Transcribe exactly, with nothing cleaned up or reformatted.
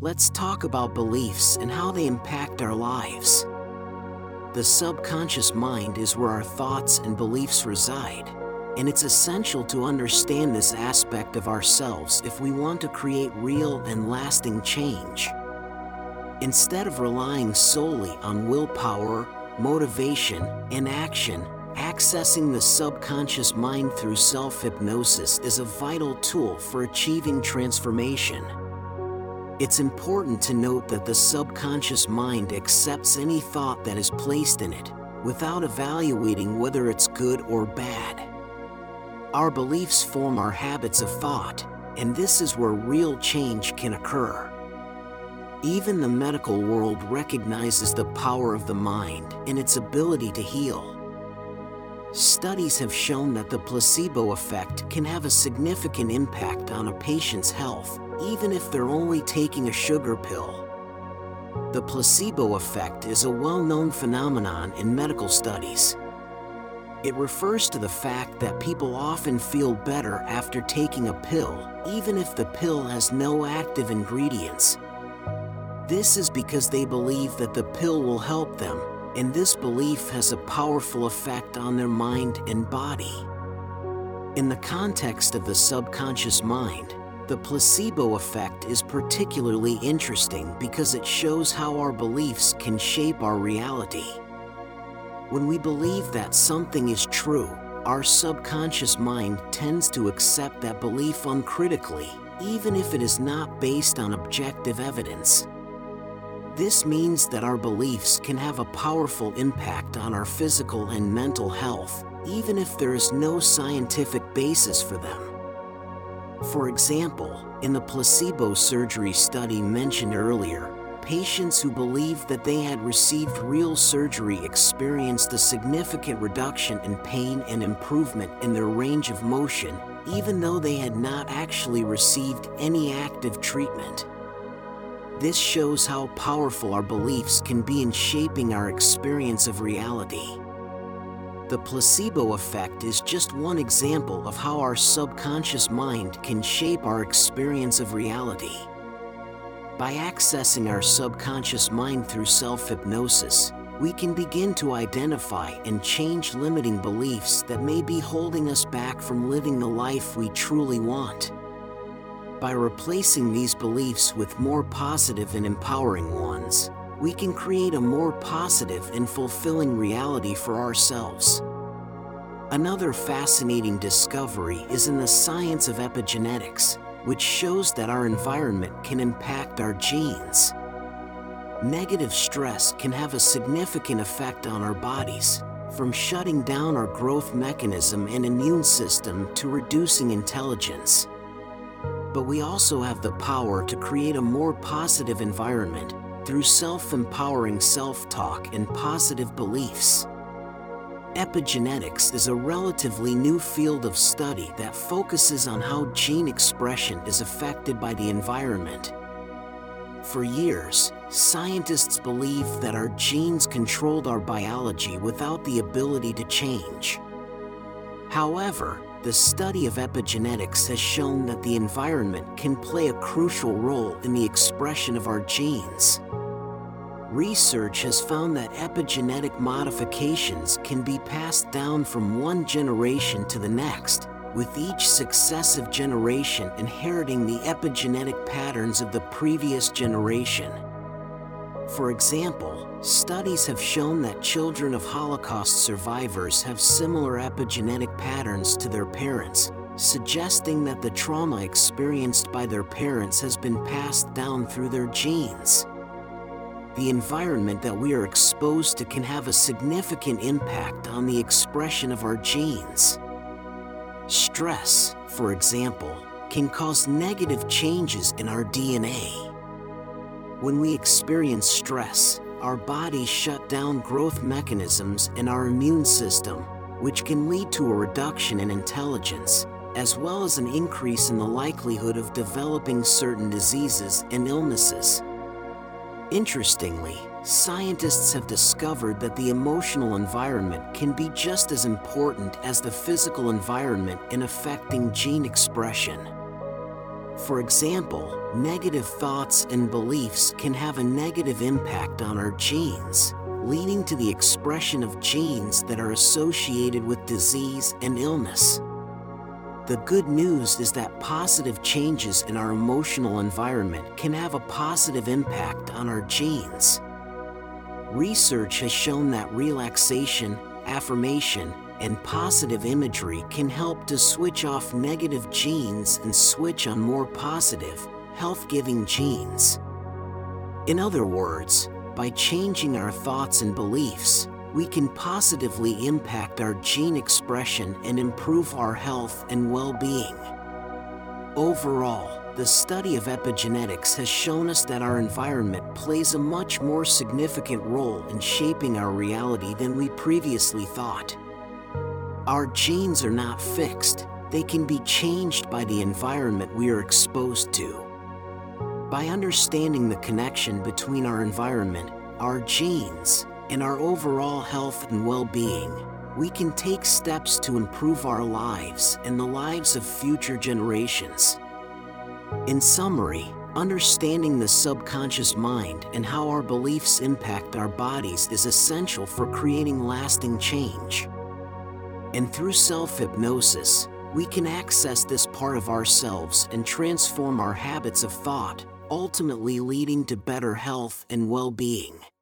let's talk about beliefs and how they impact our lives. The subconscious mind is where our thoughts and beliefs reside, and it's essential to understand this aspect of ourselves if we want to create real and lasting change. Instead of relying solely on willpower, motivation, and action, accessing the subconscious mind through self-hypnosis is a vital tool for achieving transformation. It's important to note that the subconscious mind accepts any thought that is placed in it, without evaluating whether it's good or bad. Our beliefs form our habits of thought, and this is where real change can occur. Even the medical world recognizes the power of the mind and its ability to heal. Studies have shown that the placebo effect can have a significant impact on a patient's health, even if they're only taking a sugar pill. The placebo effect is a well-known phenomenon in medical studies. It refers to the fact that people often feel better after taking a pill, even if the pill has no active ingredients. This is because they believe that the pill will help them, and this belief has a powerful effect on their mind and body. In the context of the subconscious mind, the placebo effect is particularly interesting because it shows how our beliefs can shape our reality. When we believe that something is true, our subconscious mind tends to accept that belief uncritically, even if it is not based on objective evidence. This means that our beliefs can have a powerful impact on our physical and mental health, even if there is no scientific basis for them. For example, in the placebo surgery study mentioned earlier, patients who believed that they had received real surgery experienced a significant reduction in pain and improvement in their range of motion, even though they had not actually received any active treatment. This shows how powerful our beliefs can be in shaping our experience of reality. The placebo effect is just one example of how our subconscious mind can shape our experience of reality. By accessing our subconscious mind through self-hypnosis, we can begin to identify and change limiting beliefs that may be holding us back from living the life we truly want. By replacing these beliefs with more positive and empowering ones, we can create a more positive and fulfilling reality for ourselves. Another fascinating discovery is in the science of epigenetics, which shows that our environment can impact our genes. Negative stress can have a significant effect on our bodies, from shutting down our growth mechanism and immune system to reducing intelligence. But we also have the power to create a more positive environment through self-empowering self-talk and positive beliefs. Epigenetics is a relatively new field of study that focuses on how gene expression is affected by the environment. For years, scientists believed that our genes controlled our biology without the ability to change. However, the study of epigenetics has shown that the environment can play a crucial role in the expression of our genes. Research has found that epigenetic modifications can be passed down from one generation to the next, with each successive generation inheriting the epigenetic patterns of the previous generation. For example, studies have shown that children of Holocaust survivors have similar epigenetic patterns to their parents, suggesting that the trauma experienced by their parents has been passed down through their genes. The environment that we are exposed to can have a significant impact on the expression of our genes. Stress, for example, can cause negative changes in our D N A. When we experience stress, our bodies shut down growth mechanisms in our immune system, which can lead to a reduction in intelligence, as well as an increase in the likelihood of developing certain diseases and illnesses. Interestingly, scientists have discovered that the emotional environment can be just as important as the physical environment in affecting gene expression. For example, negative thoughts and beliefs can have a negative impact on our genes, leading to the expression of genes that are associated with disease and illness. The good news is that positive changes in our emotional environment can have a positive impact on our genes. Research has shown that relaxation, affirmation, and positive imagery can help to switch off negative genes and switch on more positive, health-giving genes. In other words, by changing our thoughts and beliefs, we can positively impact our gene expression and improve our health and well-being. Overall, the study of epigenetics has shown us that our environment plays a much more significant role in shaping our reality than we previously thought. Our genes are not fixed, they can be changed by the environment we are exposed to. By understanding the connection between our environment, our genes, and our overall health and well-being, we can take steps to improve our lives and the lives of future generations. In summary, understanding the subconscious mind and how our beliefs impact our bodies is essential for creating lasting change. And through self-hypnosis, we can access this part of ourselves and transform our habits of thought, ultimately leading to better health and well-being.